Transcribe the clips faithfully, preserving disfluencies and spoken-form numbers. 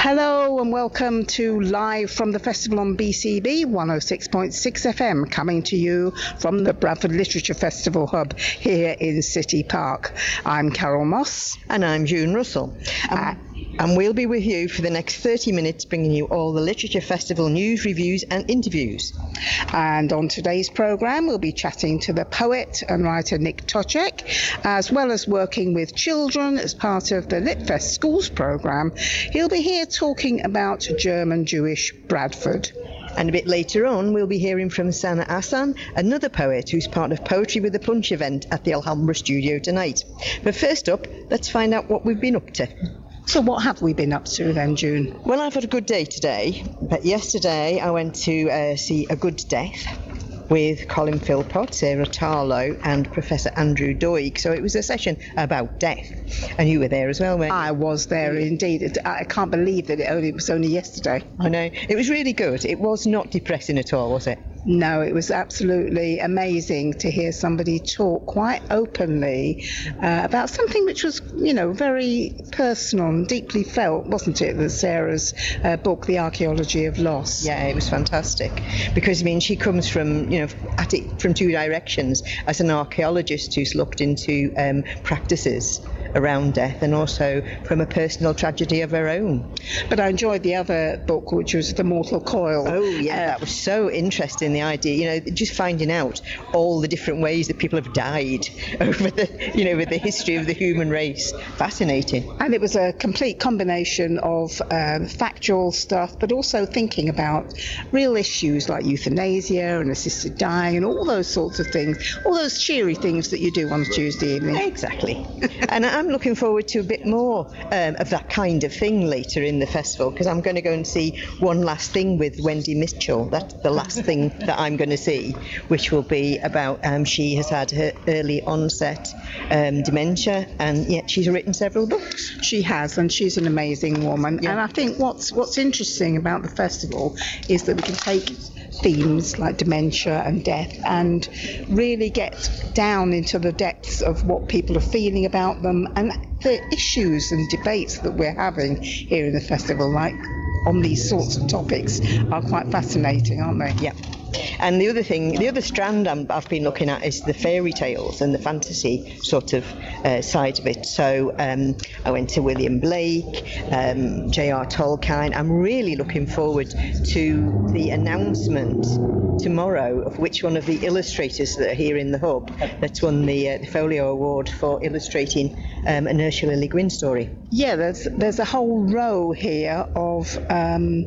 Hello and welcome to Live from the Festival on B C B one oh six point six F M, coming to you from the Bradford Literature Festival Hub here in City Park. I'm Carol Moss. And I'm June Russell. Uh, and we'll be with you for the next thirty minutes, bringing you all the Literature Festival news, reviews and interviews. And on today's programme, we'll be chatting to the poet and writer Nick Tocek, as well as working with children as part of the LitFest Schools programme. He'll be here talking about German Jewish Bradford. And a bit later on, we'll be hearing from Sana Asan, another poet who's part of Poetry with a Punch event at the Alhambra studio tonight. But first up, let's find out what we've been up to. So what have we been up to then, June? Well, I've had a good day today, but yesterday I went to uh, see A Good Death with Colin Philpott, Sarah Tarlow and Professor Andrew Doig. So it was a session about death. And you were there as well, weren't you? I was there indeed. It, I can't believe that it only it was only yesterday. I know. It was really good. It was not depressing at all, was it? No, it was absolutely amazing to hear somebody talk quite openly uh, about something which was, you know, very personal and deeply felt, wasn't it? The Sarah's uh, book, The Archaeology of Loss. Yeah, it was fantastic. Because, I mean, she comes from, you know, at it from two directions. As an archaeologist who's looked into um, practices around death, and also from a personal tragedy of her own. But I enjoyed the other book, which was The Mortal Coil. Oh yeah, uh, that was so interesting, the idea, you know, just finding out all the different ways that people have died over the, you know, with the history of the human race. Fascinating. And it was a complete combination of uh, factual stuff, but also thinking about real issues like euthanasia and assisted dying and all those sorts of things, all those cheery things that you do on a Tuesday evening. Exactly. And I'm looking forward to a bit more um, of that kind of thing later in the festival, because I'm going to go and see One Last Thing with Wendy Mitchell. That's the last thing that I'm going to see, which will be about um, she has had her early onset um, dementia, and yet she's written several books. She has, and she's an amazing woman. Yeah. And I think what's what's interesting about the festival is that we can take themes like dementia and death and really get down into the depths of what people are feeling about them, and the issues and debates that we're having here in the festival, like on these sorts of topics, are quite fascinating, aren't they? Yeah. And the other thing, the other strand I'm, I've been looking at is the fairy tales and the fantasy sort of uh, side of it. So um, I went to William Blake, um, J R Tolkien. I'm really looking forward to the announcement tomorrow of which one of the illustrators that are here in the hub that's won the, uh, the Folio Award for illustrating um, an Ursula Le Guin story. Yeah, there's there's a whole row here of um,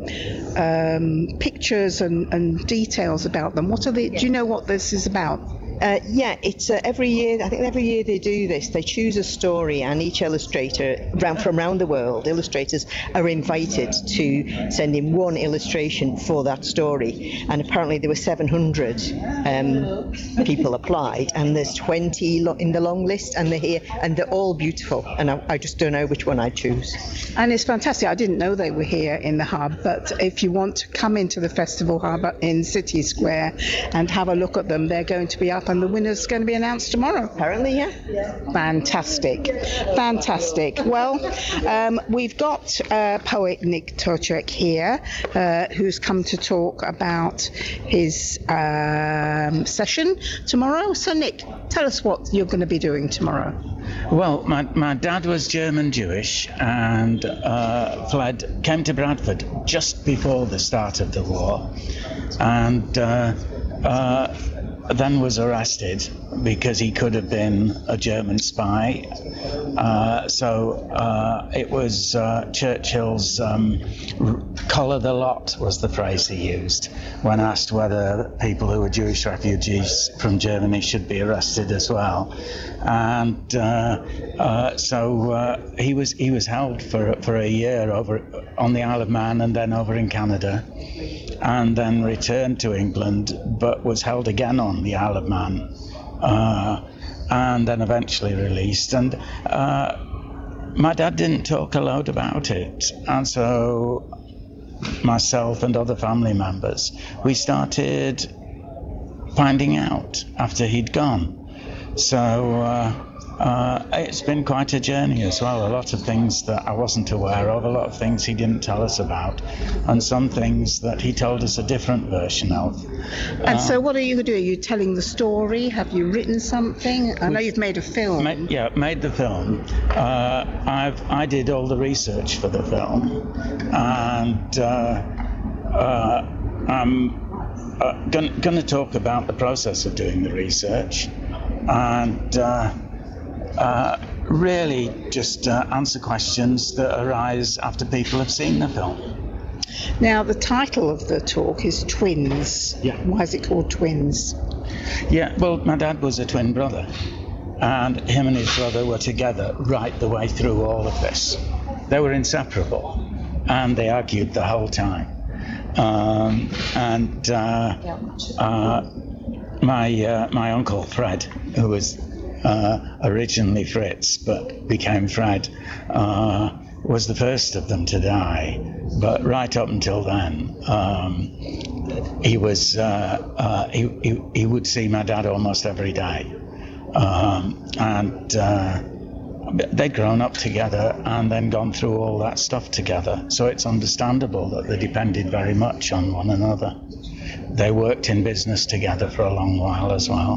um, pictures and, and details about them. What are they? Yeah. Do you know what this is about? Uh, yeah, it's uh, every year, I think every year they do this. They choose a story, and each illustrator around, from around the world, illustrators are invited to send in one illustration for that story. And apparently there were seven hundred um, people applied, and there's twenty lo- in the long list, and they're here, and they're all beautiful. And I, I just don't know which one I'd choose. And it's fantastic. I didn't know they were here in the hub, but if you want to come into the festival hub in City Square and have a look at them, they're going to be up, and the winner's going to be announced tomorrow. Apparently, yeah. yeah. Fantastic. Fantastic. Well, um, we've got uh, poet Nick Tocek here, uh, who's come to talk about his um, session tomorrow. So, Nick, tell us what you're going to be doing tomorrow. Well, my, my dad was German Jewish and uh, fled, came to Bradford just before the start of the war, and uh, uh, then was arrested because he could have been a German spy. Uh, so uh, it was uh, Churchill's um, collar the lot was the phrase he used when asked whether people who were Jewish refugees from Germany should be arrested as well. And uh, uh, so uh, he was he was held for for a year over on the Isle of Man and then over in Canada, and then returned to England, but was held again on the Isle of Man, uh, and then eventually released. And uh, my dad didn't talk a lot about it, and so myself and other family members, we started finding out after he'd gone. So uh, uh, it's been quite a journey as well. A lot of things that I wasn't aware of, a lot of things he didn't tell us about, and some things that he told us a different version of. And Uh, so what are you doing? Are you telling the story? Have you written something? I know you've made a film. Ma- yeah, made the film. Uh, I've I did all the research for the film, and uh, uh, I'm uh, going to talk about the process of doing the research, and uh, uh, really just uh, answer questions that arise after people have seen the film. Now, the title of the talk is Twins. Yeah. Why is it called Twins? Yeah, well, my dad was a twin brother, and him and his brother were together right the way through all of this. They were inseparable, and they argued the whole time. Um, and uh, uh, my uh, my uncle Fred, who was uh, originally Fritz but became Fred, uh, was the first of them to die. But right up until then, um, he was uh, uh, he, he he would see my dad almost every day, um, and uh, they'd grown up together and then gone through all that stuff together. So it's understandable that they depended very much on one another. They worked in business together for a long while as well.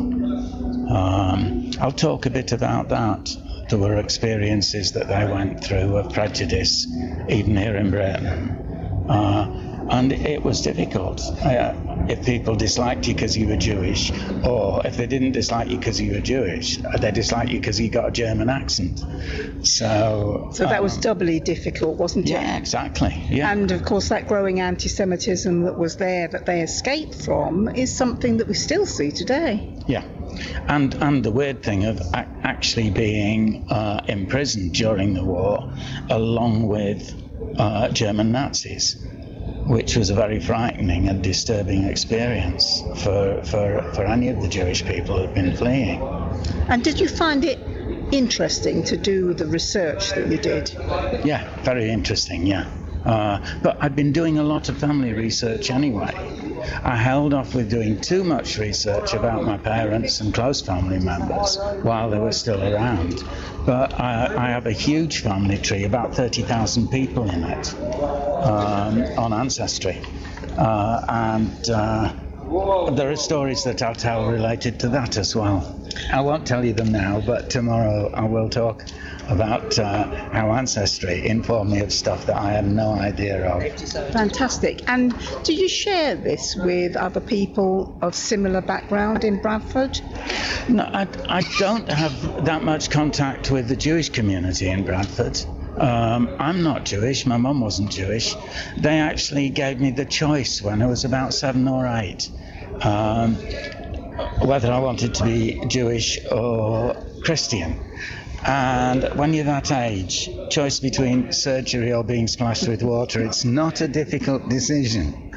Um, I'll talk a bit about that. There were experiences that they went through of prejudice, even here in Britain. Uh, and it was difficult. Uh, if people disliked you because you were Jewish, or if they didn't dislike you because you were Jewish, they disliked you because you got a German accent. So So that um, was doubly difficult, wasn't it? yeah, exactly. Yeah. And of course, that growing anti-Semitism that was there, that they escaped from, is something that we still see today. Yeah, and and the weird thing of ac- actually being uh, imprisoned during the war, along with uh, German Nazis, which was a very frightening and disturbing experience for for for any of the Jewish people who'd been fleeing. And did you find it interesting to do the research that you did? Yeah, very interesting. Yeah. Uh, but I'd been doing a lot of family research anyway. I held off with doing too much research about my parents and close family members while they were still around. But I, I have a huge family tree, about thirty thousand people in it, um, on Ancestry. Uh, and uh, there are stories that I'll tell related to that as well. I won't tell you them now, but tomorrow I will talk about uh, how Ancestry informed me of stuff that I had no idea of. Fantastic. And do you share this with other people of similar background in Bradford? No, I, I don't have that much contact with the Jewish community in Bradford. Um, I'm not Jewish, my mum wasn't Jewish. They actually gave me the choice when I was about seven or eight, um, whether I wanted to be Jewish or Christian. And when you're that age, choice between surgery or being splashed with water, it's not a difficult decision.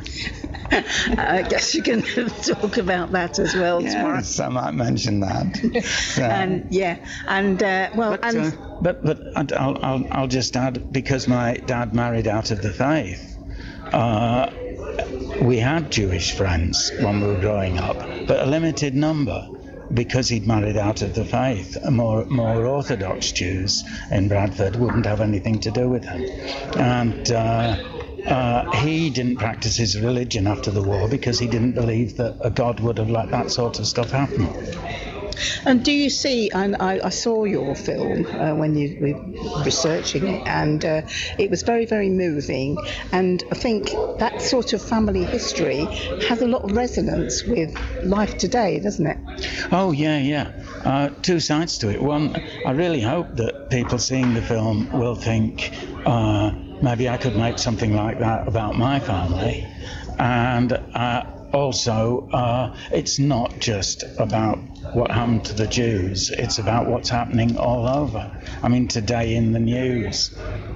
I guess you can talk about that as well tomorrow. Yes, I might mention that. So, And yeah, and uh, well, but, and uh, but but I'll, I'll I'll just add, because my dad married out of the faith, uh, we had Jewish friends when we were growing up, but a limited number, because he'd married out of the faith. More more Orthodox Jews in Bradford wouldn't have anything to do with him, and uh, uh, he didn't practice his religion after the war because he didn't believe that a God would have let that sort of stuff happen. And do you see, and I, I saw your film uh, when you were researching it, and uh, it was very, very moving. And I think that sort of family history has a lot of resonance with life today, doesn't it? Oh, yeah, yeah. Uh, two sides to it. One, I really hope that people seeing the film will think, uh, maybe I could make something like that about my family. And uh, also, uh, it's not just about what happened to the Jews, it's about what's happening all over. I mean, today in the news,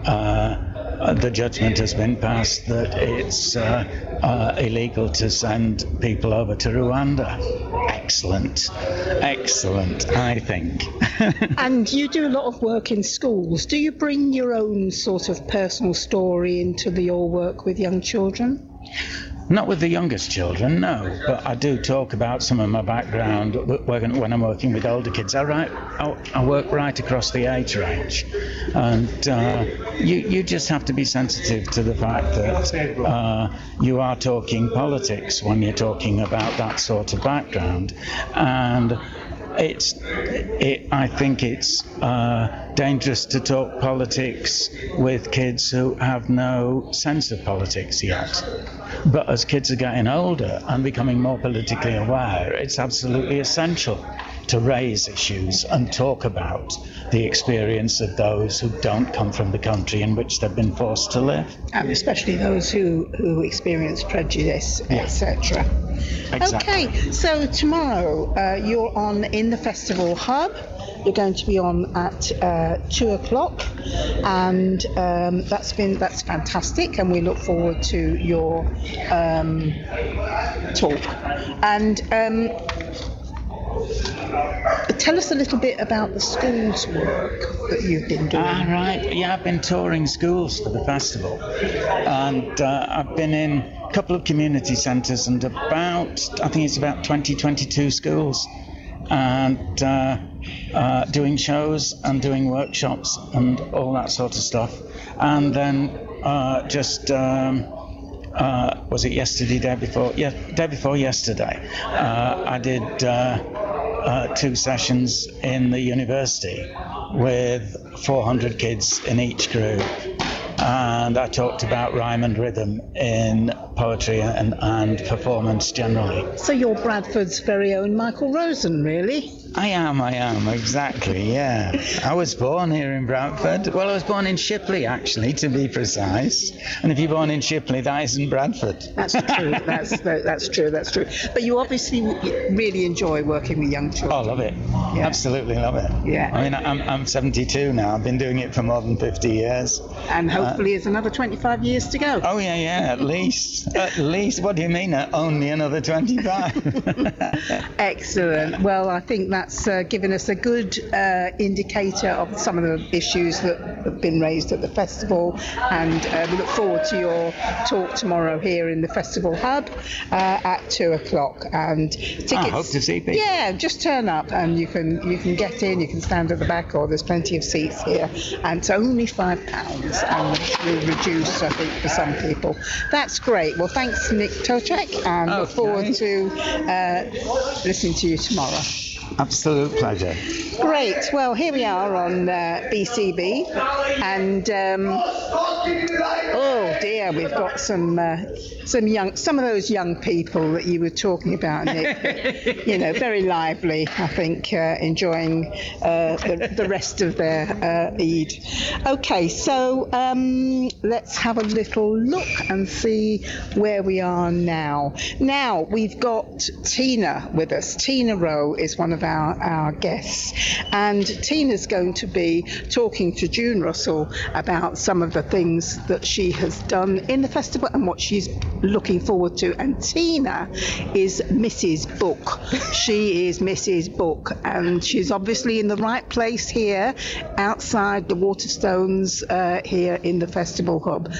uh, the judgment has been passed that it's uh, uh, illegal to send people over to Rwanda. Excellent, excellent, I think. And you do a lot of work in schools. Do you bring your own sort of personal story into the, your work with young children? Not with the youngest children, no, but I do talk about some of my background when I'm working with older kids. I, write, I work right across the age range, and uh, you, you just have to be sensitive to the fact that uh, you are talking politics when you're talking about that sort of background. And It's, it, I think it's uh, dangerous to talk politics with kids who have no sense of politics yet. But as kids are getting older and becoming more politically aware, it's absolutely essential to raise issues and talk about the experience of those who don't come from the country in which they've been forced to live. And especially those who, who experience prejudice, Yeah. et cetera. Exactly. Okay, so tomorrow uh, you're on in the Festival Hub. You're going to be on at uh, two o'clock, and um, that's been that's fantastic, and we look forward to your um, talk. And um, tell us a little bit about the schools work that you've been doing. Ah, right. Yeah, I've been touring schools for the festival, and uh, I've been in a couple of community centres and about, I think it's about twenty, twenty-two schools, and uh, uh, doing shows and doing workshops and all that sort of stuff. And then uh, just, um, uh, was it yesterday, day before? Yeah, day before yesterday, uh, I did uh, uh, two sessions in the university with four hundred kids in each group. And I talked about rhyme and rhythm in poetry and, and performance generally. So you're Bradford's very own Michael Rosen, really? I am, I am, exactly, yeah. I was born here in Bradford. Well, I was born in Shipley, actually, to be precise. And if you're born in Shipley, that isn't Bradford. That's true, that's that's true, that's true. But you obviously really enjoy working with young children. Oh, love it. Yeah. Absolutely love it. Yeah. I mean, I'm, I'm seventy-two now. I've been doing it for more than fifty years. And hopefully there's another twenty-five years to go. Oh, yeah, yeah, at least. At least. What do you mean, uh, only another twenty-five? Excellent. Well, I think that's uh, given us a good uh, indicator of some of the issues that have been raised at the festival, and uh, we look forward to your talk tomorrow here in the Festival Hub uh, at two o'clock. And tickets. I hope to see people. Yeah, just turn up and you can you can get in. You can stand at the back, or there's plenty of seats here, and it's only five pounds, and will reduce, I think, for some people. That's great. Well, thanks, Nick Tocek, and Okay. look forward to uh, listening to you tomorrow. Absolute pleasure. Great. Well, here we are on uh, B C B, and um, oh dear, we've got some uh, some young, some of those young people that you were talking about, Nick. You know, very lively. I think uh, enjoying uh, the, the rest of their uh, Eid. Okay, so um, let's have a little look and see where we are now. Now we've got Tina with us. Tina Rowe is one of our, our guests, and Tina's going to be talking to June Russell about some of the things that she has done in the festival and what she's looking forward to. And Tina is Missus Book. She is Missus Book, and she's obviously in the right place here outside the Waterstones uh, here in the Festival Hub.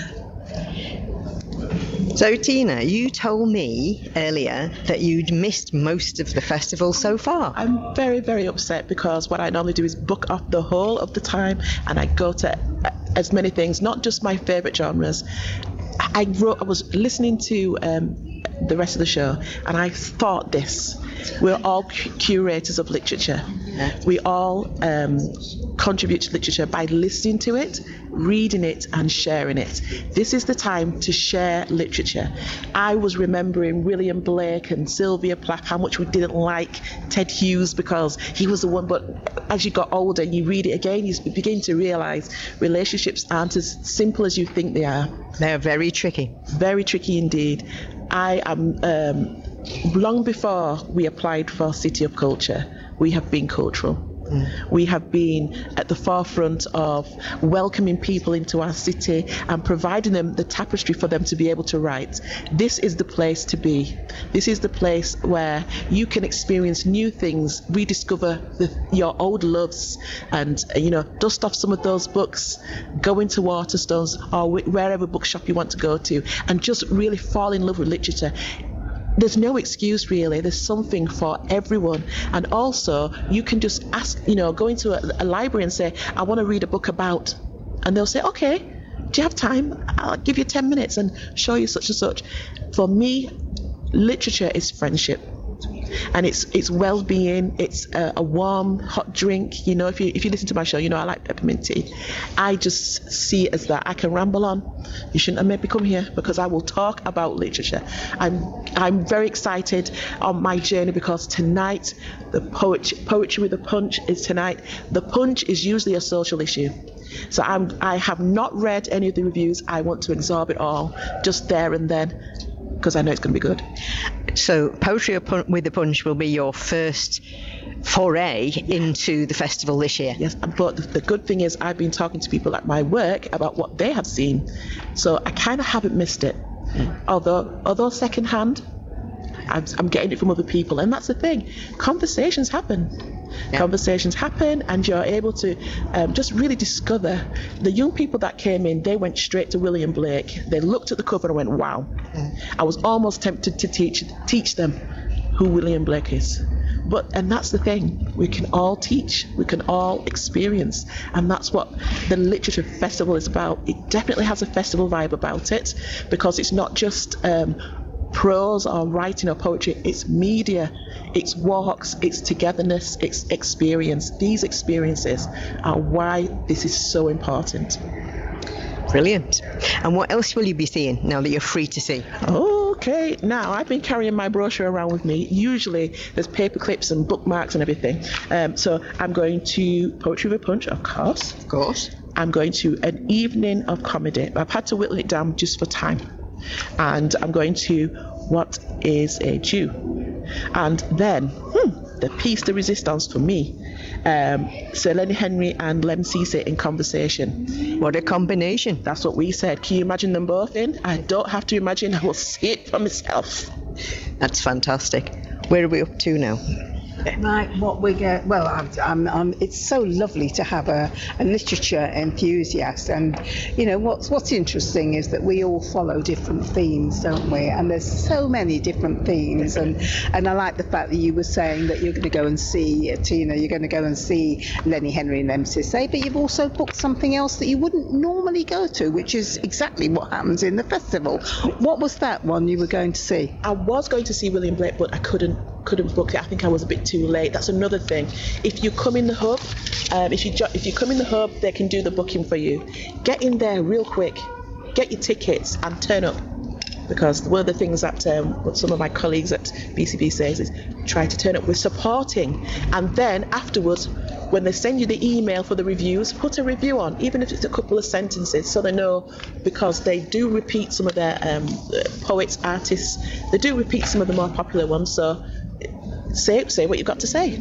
So, Tina, you told me earlier that you'd missed most of the festival so far. I'm very, very upset because what I normally do is book up the whole of the time, and I go to as many things, not just my favourite genres. I wrote, I was listening to um, the rest of the show, and I thought this. We're all cu- curators of literature. We all um, contribute to literature by listening to it, reading it, and sharing it. This is the time to share literature. I was remembering William Blake and Sylvia Plath, how much we didn't like Ted Hughes because he was the one, but as you got older and you read it again, you begin to realise relationships aren't as simple as you think they are. They're very tricky. Very tricky indeed. I am, um, long before we applied for City of Culture, we have been cultural. Mm. We have been at the forefront of welcoming people into our city and providing them the tapestry for them to be able to write. This is the place to be. This is the place where you can experience new things, rediscover the, your old loves, and uh, you know, dust off some of those books, go into Waterstones or wh- wherever bookshop you want to go to, and just really fall in love with literature. There's no excuse really. There's something for everyone. And also you can just ask, you know, go into a, a library and say, I want to read a book about, and they'll say, okay, do you have time? I'll give you ten minutes and show you such and such. For me, literature is friendship. And it's it's well-being. It's a, a warm, hot drink. You know, if you if you listen to my show, you know I like peppermint tea. I just see it as that. I can ramble on. You shouldn't have made me come here because I will talk about literature. I'm I'm very excited on my journey because tonight the poetry poetry with a punch is tonight. The punch is usually a social issue. So I'm I have not read any of the reviews. I want to absorb it all just there and then, because I know it's going to be good. So Poetry with a Punch will be your first foray into the festival this year. Yes, but the good thing is I've been talking to people at my work about what they have seen, so I kind of haven't missed it. Mm. Although, although secondhand, I'm, I'm getting it from other people, and that's the thing. Conversations happen. Yeah. Conversations happen, and you're able to um, just really discover. The young people that came in, they went straight to William Blake. They looked at the cover and went, wow. Mm. I was almost tempted to teach teach them who William Blake is. But, and that's the thing, we can all teach, we can all experience, and that's what the Literature Festival is about. It definitely has a festival vibe about it, because it's not just um, prose or writing or poetry, it's media, it's walks, it's togetherness, it's experience. These experiences are why this is so important. Brilliant. And what else will you be seeing now that you're free to see? Okay, now I've been carrying my brochure around with me. Usually there's paper clips and bookmarks and everything. Um, so I'm going to Poetry with a Punch, of course. Of course. I'm going to an evening of comedy. I've had to whittle it down just for time. And I'm going to What is a Jew? And then, hmm, the piece de resistance for me, um, Sir Lenny Henry and Lem Cisse in conversation. What a combination. That's what we said. Can you imagine them both in? I don't have to imagine, I will see it for myself. That's fantastic. Where are we up to now? Right, what we get, well, I'm, I'm, I'm, it's so lovely to have a, a literature enthusiast, and you know what's what's interesting is that we all follow different themes, don't we? And there's so many different themes, and and I like the fact that you were saying that you're going to go and see, Tina, you're going to go and see Lenny Henry and Lem Cisse, but you've also booked something else that you wouldn't normally go to, which is exactly what happens in the festival. What was that one you were going to see? I was going to see William Blake, but I couldn't couldn't book it. I think I was a bit too late. That's another thing. If you come in the hub, um, if you jo- if you come in the hub, they can do the booking for you. Get in there real quick, get your tickets and turn up. Because one of the things that um, what some of my colleagues at B C B says is try to turn up with supporting, and then afterwards, when they send you the email for the reviews, put a review on, even if it's a couple of sentences, so they know, because they do repeat some of their um, poets, artists, they do repeat some of the more popular ones, so say say what you've got to say.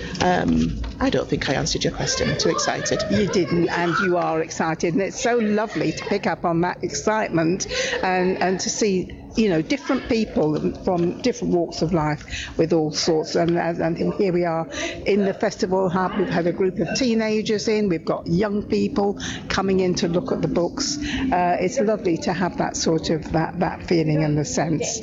Um, I don't think I answered your question. I'm too excited. You didn't, and you are excited, and it's so lovely to pick up on that excitement and, and to see, you know, different people from different walks of life with all sorts. And, and here we are in the festival hub. We've had a group of teenagers in. We've got young people coming in to look at the books. Uh, it's lovely to have that sort of that, that feeling and the sense.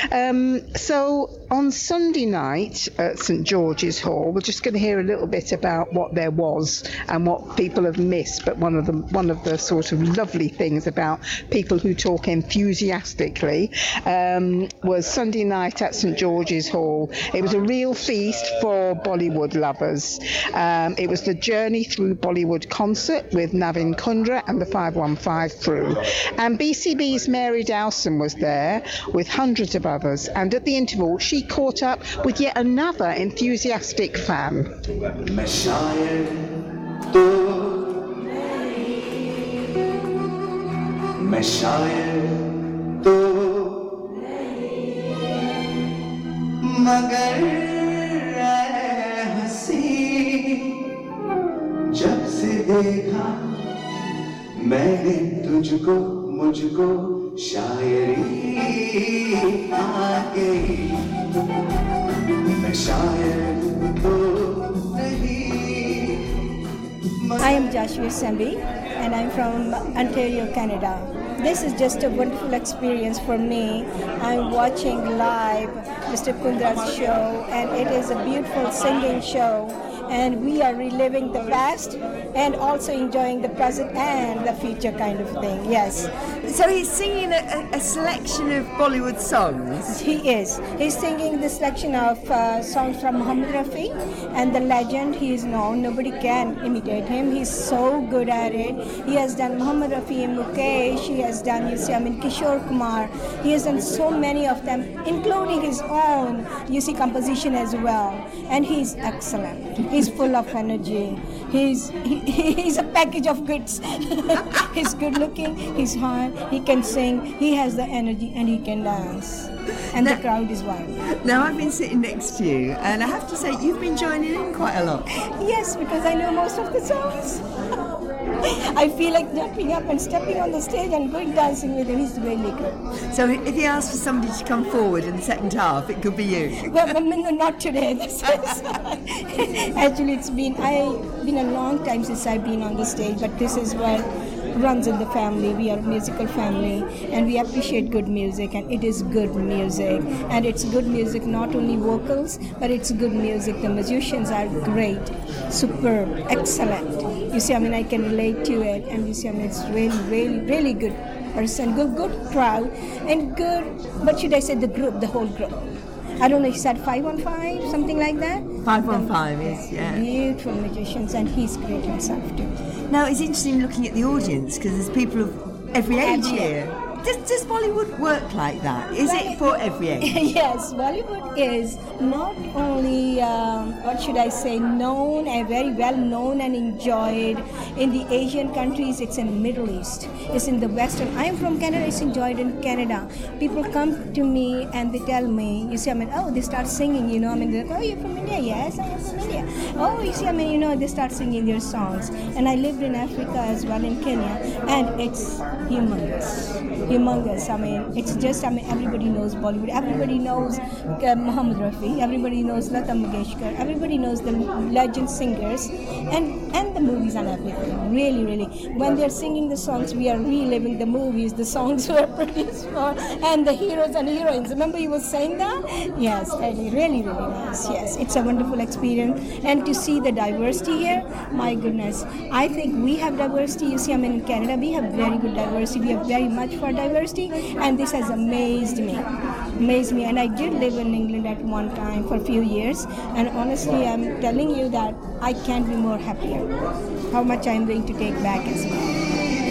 Um, so on Sunday night at St George's Hall, we're just going to hear a little bit about what there was and what people have missed. But one of the one of the sort of lovely things about people who talk enthusiastically um, was Sunday night at St George's Hall. It was a real feast for Bollywood lovers. Um, it was the Journey Through Bollywood concert with Navin Kundra and the five one five crew. And B C B's Mary Dowson was there with hundreds of others. And at the interval, she caught up with yet another enthusiastic fan. मगर हसी देखा मैंने तुझको मुझको शायरी आ गई मैं शायर तो नहीं I am Joshua Sembi and I'm from Ontario, Canada. This is just a wonderful experience for me. I'm watching live Mister Kundra's show, and it is a beautiful singing show, and we are reliving the past and also enjoying the present and the future kind of thing. Yes. So he's singing a, a selection of Bollywood songs? He is. He's singing the selection of uh, songs from Muhammad Rafi, and the legend he is known. Nobody can imitate him. He's so good at it. He has done Muhammad Rafi and Mukesh. He has done, you see, I mean, Kishore Kumar. He has done so many of them, including his own, you see, composition as well. And he's excellent. He's full of energy. He's he, he's a package of goods. He's good looking. He's hard. He can sing. He has the energy, and he can dance. And now, the crowd is wild. Now I've been sitting next to you, and I have to say you've been joining in quite a lot. Yes, because I know most of the songs. I feel like jumping up and stepping on the stage and going dancing with him. He's really good. So if he asks for somebody to come forward in the second half, it could be you. Well, no, not today. This is, actually, it's been I been a long time since I've been on the stage, but this is what runs in the family. We are a musical family, and we appreciate good music, and it is good music, and it's good music, not only vocals, but it's good music. The musicians are great, superb, excellent. You see, I mean, I can relate to it, and you see, I mean, it's really, really, really good person, good, good crowd, and good, what should I say, the group, the whole group. I don't know, he said five on five, something like that? Five on five, yes, yeah. Beautiful musicians, and he's great himself too. Now, it's interesting looking at the audience, because there's people of every age here. Does, does Bollywood work like that? Is well, it for every age? Yes, Bollywood is not only, um, what should I say, known and very well known and enjoyed in the Asian countries. It's in the Middle East. It's in the Western. I am from Canada. It's enjoyed in Canada. People come to me and they tell me, you see, I mean, oh, they start singing, you know, I mean, they're like, oh, you're from India? Yes, I am from India. Oh, you see, I mean, you know, they start singing their songs. And I lived in Africa as well, in Kenya, and it's humongous. Humongous. I mean, it's just, I mean, everybody knows Bollywood. Everybody knows uh, Muhammad Rafi. Everybody knows Lata Mangeshkar. Everybody knows the legend singers, and and the movies and everything. Really, really. When they're singing the songs, we are reliving the movies, the songs were produced for, and the heroes and heroines. Remember you were saying that? Yes, really, really, really nice. Yes, it's a wonderful experience. And to see the diversity here, my goodness. I think we have diversity. You see, I mean, in Canada, we have very good diversity. We have very much for diversity. And this has amazed me, amazed me. And I did live in England at one time for a few years. And honestly, I'm telling you that I can't be more happier. How much I'm going to take back as well.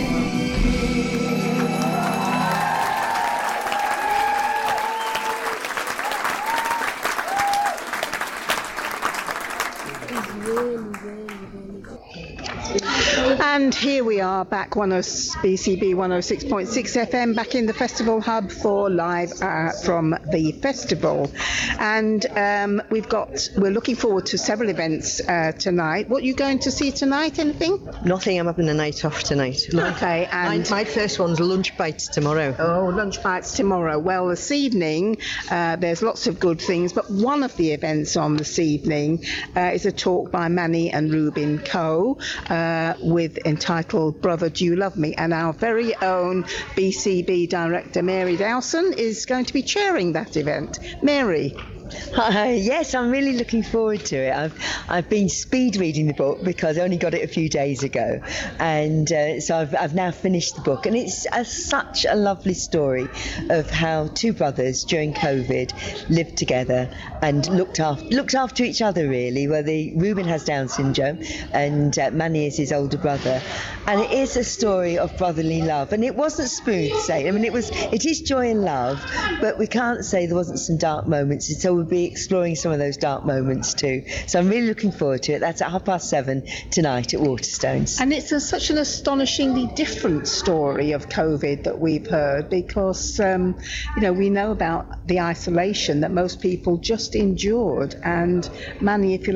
And here we are back, one of B C B one oh six point six F M, back in the Festival Hub for live uh, from the festival. And um, we've got, we're looking forward to several events uh, tonight. What are you going to see tonight? Anything? Nothing. I'm having a night off tonight. Okay. And my, my first one's Lunch Bites tomorrow. Oh, Lunch Bites tomorrow. Well, this evening uh, there's lots of good things, but one of the events on this evening uh, is a talk by Manny and Rubin Coe uh, with entitled Brother, Do You Love Me? And our very own B C B director Mary Dowson is going to be chairing that event. Mary. Uh, yes, I'm really looking forward to it. I've I've been speed reading the book because I only got it a few days ago, and uh, so I've I've now finished the book, and it's a, such a lovely story of how two brothers during COVID lived together and looked after looked after each other really. Where the Reuben has Down syndrome, and uh, Manny is his older brother, and it is a story of brotherly love. And it wasn't smooth sailing. I mean, it was it is joy and love, but we can't say there wasn't some dark moments. So we'll be exploring some of those dark moments too. So I'm really looking forward to it. That's at half past seven tonight at Waterstones. And it's a, such an astonishingly different story of COVID that we've heard, because um, you know, we know about the isolation that most people just endured, and Manny, if you like,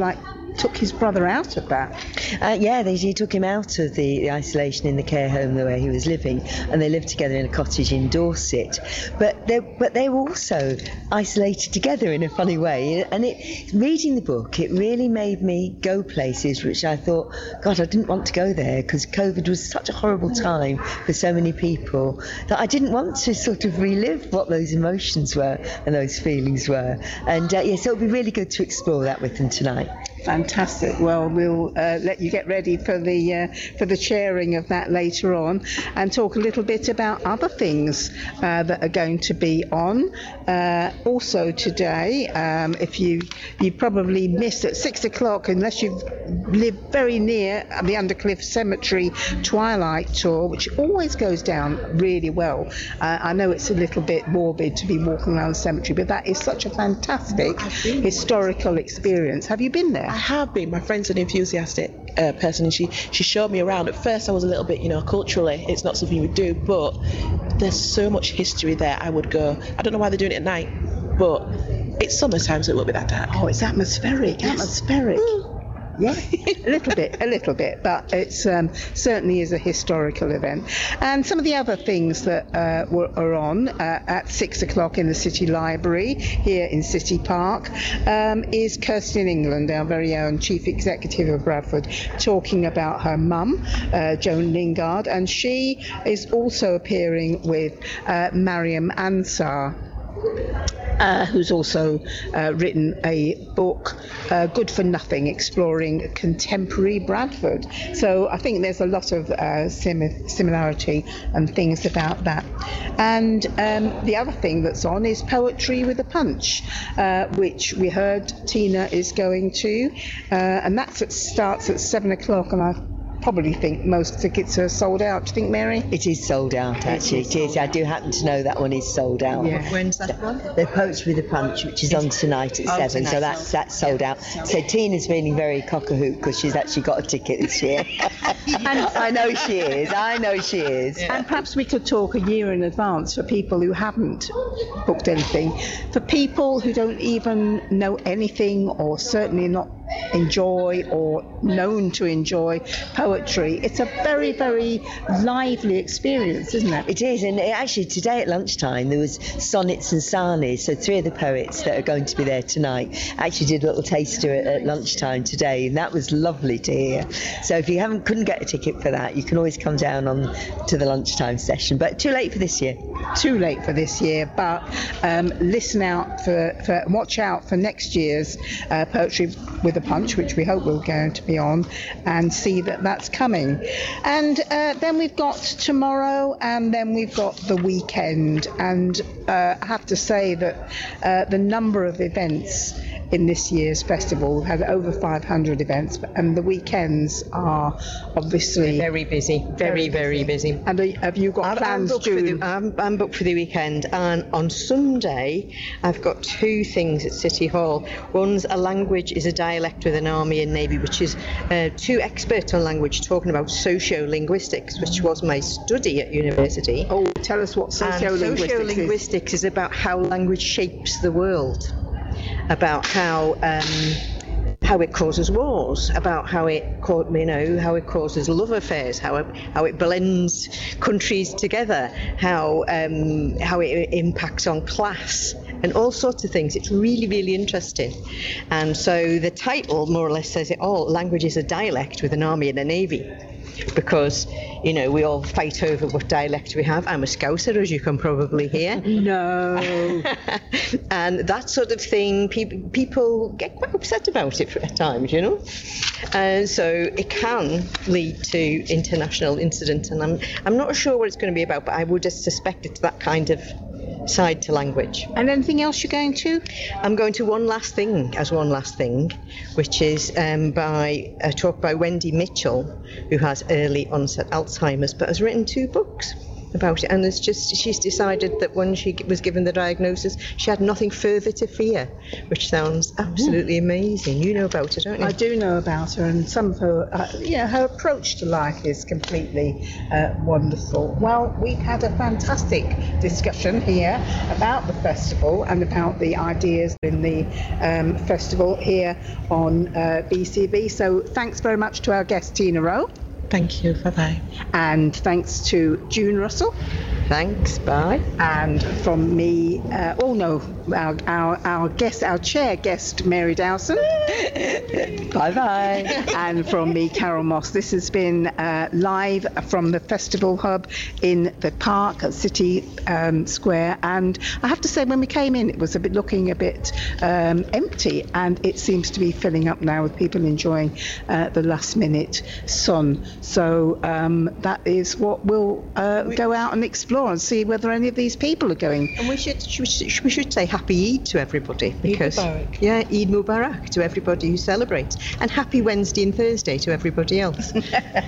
took his brother out of that. Uh, yeah, they, he took him out of the, the isolation in the care home where he was living, and they lived together in a cottage in Dorset. But they, but they were also isolated together in a funny way. And it, reading the book, it really made me go places which I thought, God, I didn't want to go there, because COVID was such a horrible time for so many people that I didn't want to sort of relive what those emotions were and those feelings were. And uh, yeah, so it'll be really good to explore that with them tonight. Fantastic. Well, we'll uh, let you get ready for the uh, for the sharing of that later on, and talk a little bit about other things uh, that are going to be on. Uh, also today, um, if you you probably missed at six o'clock, unless you've lived very near the Undercliff Cemetery Twilight Tour, which always goes down really well. Uh, I know it's a little bit morbid to be walking around the cemetery, but that is such a fantastic historical experience. Have you been there? I have been. My friend's an enthusiastic uh, person, and she, she showed me around. At first I was a little bit, you know, culturally it's not something you would do, but there's so much history there. I would go. I don't know why they're doing it at night, but it's summertime, so it won't be that dark. Oh, it's atmospheric, yes. atmospheric. Mm. Yeah, a little bit, a little bit, but it's um, certainly is a historical event. And some of the other things that uh, were, are on uh, at six o'clock in the City Library here in City Park um, is Kirsty in England, our very own Chief Executive of Bradford, talking about her mum, uh, Joan Lingard, and she is also appearing with uh, Mariam Ansar. Uh, who's also uh, written a book, uh, Good for Nothing, exploring contemporary Bradford. So I think there's a lot of uh, sim- similarity and things about that. And um, the other thing that's on is Poetry with a Punch, uh, which we heard Tina is going to, uh, and that starts at seven o'clock, and I probably think most tickets are sold out. Do you think, Mary? It is sold out, actually. It is. I do happen to know that one is sold out. Yeah. When's that one? The Poetry with a Punch, which is on tonight at oh, seven, tonight. so that's that's sold out. So Tina's feeling very cock-a-hoot because she's actually got a ticket this year. And I know she is. I know she is. Yeah. And perhaps we could talk a year in advance for people who haven't booked anything. For people who don't even know anything, or certainly not enjoy or known to enjoy poetry, it's a very, very lively experience, isn't it? It is, and actually today at lunchtime there was Sonnets and Sarnies, so three of the poets that are going to be there tonight actually did a little taster at, at lunchtime today, and that was lovely to hear. So if you haven't couldn't get a ticket for that, you can always come down on to the lunchtime session, but too late for this year. Too late for this year, but um, listen out for, for watch out for next year's uh, Poetry with a Punch, which we hope we're going to be on, and see that that's coming. And uh, then we've got tomorrow, and then we've got the weekend, and uh, I have to say that uh, the number of events in this year's festival, had over five hundred events, and the weekends are obviously very busy, very, very busy. And are, have you got I'm, plans, I'm June? The, I'm, I'm booked for the weekend, and on Sunday I've got two things at City Hall. One's a language is a dialect with an army and navy, which is uh, two experts on language talking about sociolinguistics, which was my study at university. Oh, tell us what sociolinguistics is. Sociolinguistics is about how language shapes the world, about how um, how it causes wars, about how it you know how it causes love affairs, how it, how it blends countries together, how um, how it impacts on class, and all sorts of things. It's really, really interesting. And so the title more or less says it all. Language is a dialect with an army and a navy. Because, you know, we all fight over what dialect we have. I'm a Scouser, as you can probably hear. No. And that sort of thing, people people get quite upset about it at times, you know. And so it can lead to international incident, and I'm I'm not sure what it's going to be about, but I would just suspect it's that kind of side to language. And anything else you're going to? I'm going to One Last Thing as One Last Thing, which is um, by a talk by Wendy Mitchell, who has early onset Alzheimer's but has written two books. about it, and it's just she's decided that when she was given the diagnosis, she had nothing further to fear, which sounds absolutely mm. amazing. You know about her, don't you? I do know about her, and some of her, uh, yeah, her approach to life is completely uh, wonderful. Well, we've had a fantastic discussion here about the festival and about the ideas in the um, festival here on uh, B C B. So thanks very much to our guest Tina Rowe. Thank you. Bye-bye. And thanks to June Russell. Thanks. Bye. And from me, uh, oh no, our, our our guest, our chair guest, Mary Dowson. Bye bye. And from me, Carol Moss. This has been uh, live from the Festival Hub in the park at City um, Square. And I have to say, when we came in, it was a bit looking a bit um, empty, and it seems to be filling up now with people enjoying uh, the last minute sun. So um, that is what we'll uh, we, go out and explore and see whether any of these people are going. And we should we should, we should say Happy Eid to everybody, because Eid Mubarak. Yeah, Eid Mubarak to everybody who celebrates, and Happy Wednesday and Thursday to everybody else.